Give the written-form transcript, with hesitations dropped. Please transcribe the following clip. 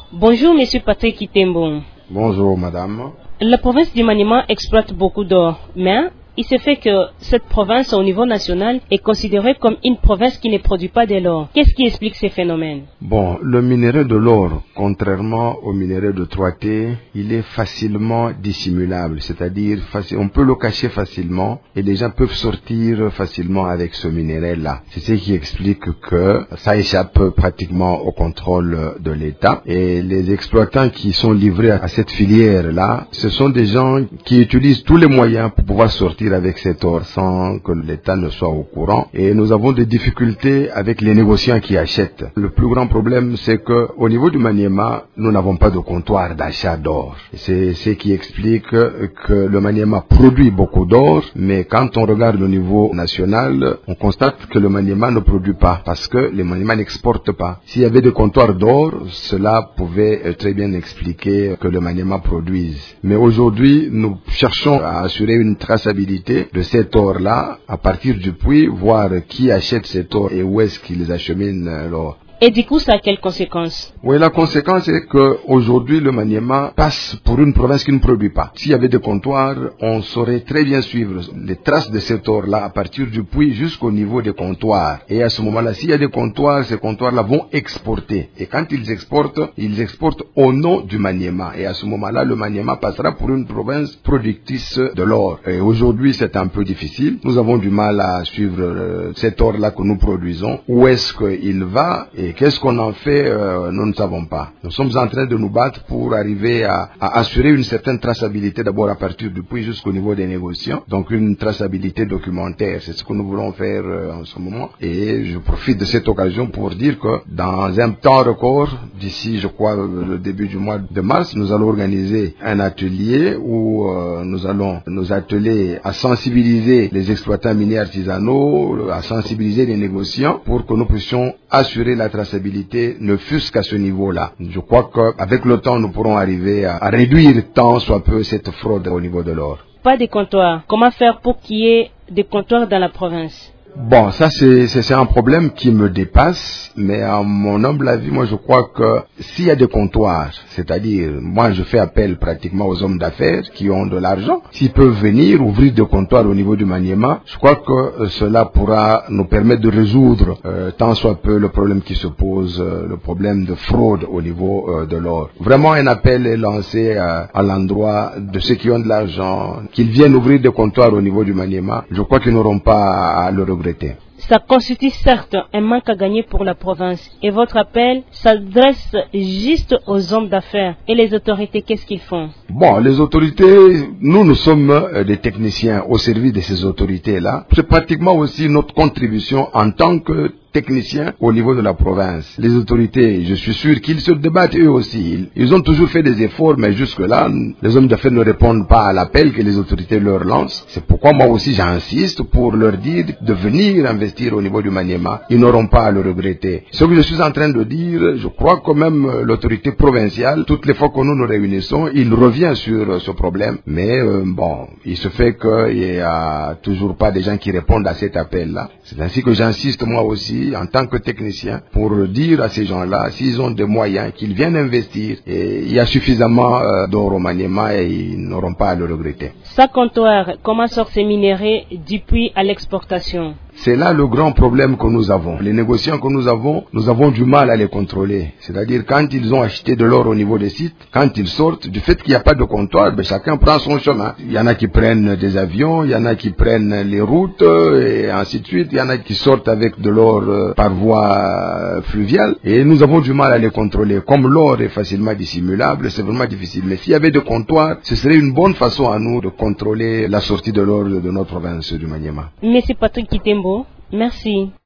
Bonjour, Monsieur Patrick Kitembo. Bonjour, madame. La province du Maniema exploite beaucoup d'or, mais il se fait que cette province, au niveau national, est considérée comme une province qui ne produit pas de l'or. Qu'est-ce qui explique ces phénomènes? Bon, le minerai de l'or, contrairement au minerai de 3T, il est facilement dissimulable, c'est-à-dire on peut le cacher facilement et les gens peuvent sortir facilement avec ce minerai-là. C'est ce qui explique que ça échappe pratiquement au contrôle de l'État. Et les exploitants qui sont livrés à cette filière-là, ce sont des gens qui utilisent tous les moyens pour pouvoir sortir avec cet or sans que l'État ne soit au courant. Et nous avons des difficultés avec les négociants qui achètent. Le plus grand problème, c'est que au niveau du Maniema, nous n'avons pas de comptoir d'achat d'or. C'est ce qui explique que le Maniema produit beaucoup d'or, mais quand on regarde au niveau national, on constate que le Maniema ne produit pas parce que le Maniema n'exporte pas. S'il y avait des comptoirs d'or, cela pouvait très bien expliquer que le Maniema produise. Mais aujourd'hui, nous cherchons à assurer une traçabilité de cet or-là à partir du puits, voir qui achète cet or et où est-ce qu'ils acheminent l'or. Et du coup, ça a quelles conséquences? Oui, la conséquence est qu'aujourd'hui, le Maniema passe pour une province qui ne produit pas. S'il y avait des comptoirs, on saurait très bien suivre les traces de cet or-là à partir du puits jusqu'au niveau des comptoirs. Et à ce moment-là, s'il y a des comptoirs, ces comptoirs-là vont exporter. Et quand ils exportent au nom du Maniema. Et à ce moment-là, le Maniema passera pour une province productrice de l'or. Et aujourd'hui, c'est un peu difficile. Nous avons du mal à suivre cet or-là que nous produisons. Où est-ce qu'il va? Et qu'est-ce qu'on en fait, nous ne savons pas. Nous sommes en train de nous battre pour arriver à assurer une certaine traçabilité d'abord à partir du puits jusqu'au niveau des négociants. Donc une traçabilité documentaire, c'est ce que nous voulons faire en ce moment. Et je profite de cette occasion pour dire que dans un temps record, d'ici je crois le début du mois de mars, nous allons organiser un atelier où nous allons nous atteler à sensibiliser les exploitants miniers artisanaux, à sensibiliser les négociants pour que nous puissions assurer la traçabilité, ne fût-ce qu'à ce niveau-là. Je crois qu'avec le temps, nous pourrons arriver à réduire tant soit peu cette fraude au niveau de l'or. Pas de comptoirs. Comment faire pour qu'il y ait des comptoirs dans la province? Bon, ça c'est un problème qui me dépasse, mais à mon humble avis, moi je crois que s'il y a des comptoirs, c'est-à-dire, moi je fais appel pratiquement aux hommes d'affaires qui ont de l'argent, s'ils peuvent venir ouvrir des comptoirs au niveau du Maniema, je crois que cela pourra nous permettre de résoudre tant soit peu le problème qui se pose, le problème de fraude au niveau de l'or. Vraiment un appel est lancé à l'endroit de ceux qui ont de l'argent, qu'ils viennent ouvrir des comptoirs au niveau du Maniema. Je crois qu'ils n'auront pas à le regretter. Ça constitue certes un manque à gagner pour la province. Et votre appel s'adresse juste aux hommes d'affaires. Et les autorités, qu'est-ce qu'ils font? Bon, les autorités, nous sommes des techniciens au service de ces autorités-là. C'est pratiquement aussi notre contribution en tant que techniciens au niveau de la province. Les autorités, je suis sûr qu'ils se débattent eux aussi. Ils ont toujours fait des efforts, mais jusque-là, les hommes d'affaires ne répondent pas à l'appel que les autorités leur lancent. C'est pourquoi moi aussi j'insiste pour leur dire de venir investir au niveau du Maniema. Ils n'auront pas à le regretter. Ce que je suis en train de dire, je crois que même l'autorité provinciale, toutes les fois que nous nous réunissons, il revient sur ce problème. Mais bon, il se fait qu'il n'y a toujours pas des gens qui répondent à cet appel-là. C'est ainsi que j'insiste moi aussi en tant que technicien pour dire à ces gens-là, s'ils ont des moyens, qu'ils viennent investir. Et il y a suffisamment d'or au Maniema et ils n'auront pas à le regretter. Sa comptoir, comment sort ces minéraux du puits à l'exportation? C'est là le grand problème que nous avons. Les négociants que nous avons du mal à les contrôler. C'est-à-dire quand ils ont acheté de l'or au niveau des sites, quand ils sortent, du fait qu'il n'y a pas de comptoir, chacun prend son chemin. Il y en a qui prennent des avions, il y en a qui prennent les routes et ainsi de suite. Il y en a qui sortent avec de l'or par voie fluviale et nous avons du mal à les contrôler. Comme l'or est facilement dissimulable, c'est vraiment difficile. Mais s'il y avait des comptoirs, ce serait une bonne façon à nous de contrôler la sortie de l'or de notre province du Maniema. Monsieur Patrick Kitembo, merci.